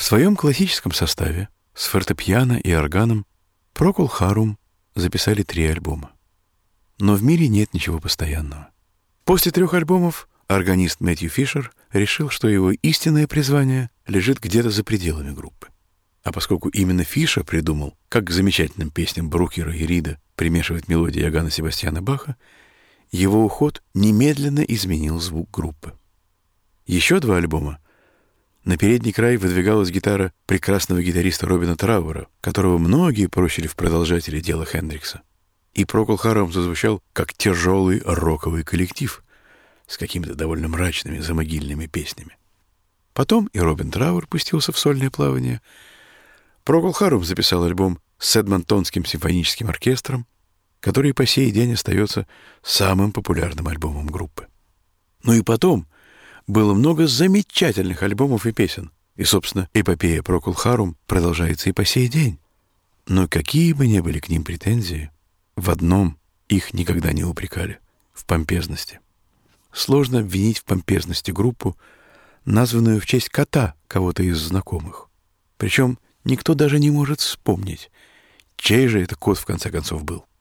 В своем классическом составе с фортепиано и органом Procol Harum записали 3 альбома. Но в мире нет ничего постоянного. После 3 альбомов органист Мэтью Фишер решил, что его истинное призвание лежит где-то за пределами группы. А поскольку именно Фишер придумал, как к замечательным песням Брукера и Рида примешивать мелодии Иоганна Себастьяна Баха, его уход немедленно изменил звук группы. Еще 2 альбома на передний край выдвигалась гитара прекрасного гитариста Робина Трауэра, которого многие прочили в продолжателе дела Хендрикса. И Procol Harum зазвучал как тяжелый роковый коллектив с какими-то довольно мрачными замогильными песнями. Потом и Робин Трауэр пустился в сольное плавание. Procol Harum записал альбом с Эдмонтонским симфоническим оркестром, который по сей день остается самым популярным альбомом группы. Ну и потом было много замечательных альбомов и песен. И, собственно, эпопея Procol Harum продолжается и по сей день. Но какие бы ни были к ним претензии, в одном их никогда не упрекали — в помпезности. Сложно обвинить в помпезности группу, названную в честь кота кого-то из знакомых. Причем никто даже не может вспомнить, чей же это кот в конце концов был.